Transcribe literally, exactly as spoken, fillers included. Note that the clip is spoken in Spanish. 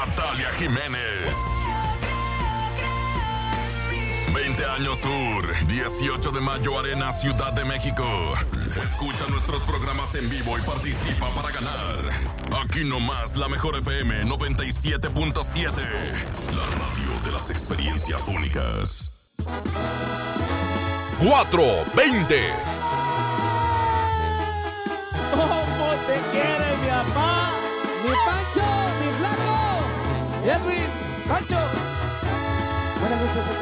Natalia Jiménez. veinte años Tour, dieciocho de mayo Arena, Ciudad de México. Escucha nuestros programas en vivo y participa para ganar. Aquí nomás la mejor F M noventa y siete punto siete. La radio de las experiencias únicas. cuatro veinte. ¿Cómo te quiere mi papá? Mi Pancho, mi flaco. Edwin, Pancho. Buenas noches a todos.